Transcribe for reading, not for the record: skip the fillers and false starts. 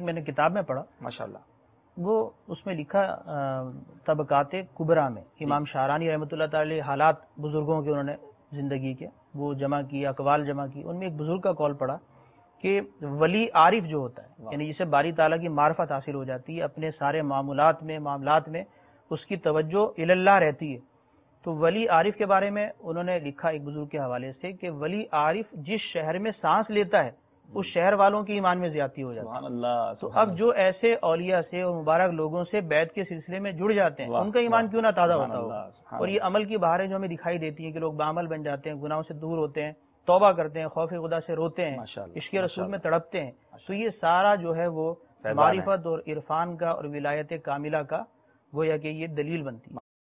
मैंने किताब में पढ़ा माशाल्लाह, वो उसमें लिखा तबकाते कुबरा में इमाम शारानी रहमतुल्लाह ताला हालात बुजुर्गों के उन्होंने जिंदगी के वो जमा की, अकवाल जमा की, उनमें एक बुजुर्ग का कौल पड़ा कि वली आरिफ जो होता है, यानी जिसे बारी ताला की मार्फत हासिल हो जाती है, अपने सारे मामलात में उसकी तवज्जो इल्लाह रहती है। तो वली आरिफ के बारे में उन्होंने लिखा एक बुजुर्ग के हवाले से कि वली आरिफ जिस शहर में सांस लेता है उस शहर वालों की ईमान में ज्यादती हो जाती है। सुभान अल्लाह। तो अब जो ऐसे औलिया से और मुबारक लोगों से बैत के सिलसिले में जुड़ जाते हैं, उनका ईमान क्यों ना ताज़ा होता हो। और ये अमल की बहारें जो हमें दिखाई देती हैं कि लोग बामल बन जाते हैं, गुनाहों से दूर होते हैं, तौबा करते हैं, खौफ खुदा से रोते हैं, इश्क़ रसूल में तड़पते हैं। तो ये सारा जो है वो मारिफत और इरफान का और विलायत कामिला का गोया कि ये दलील बनती है।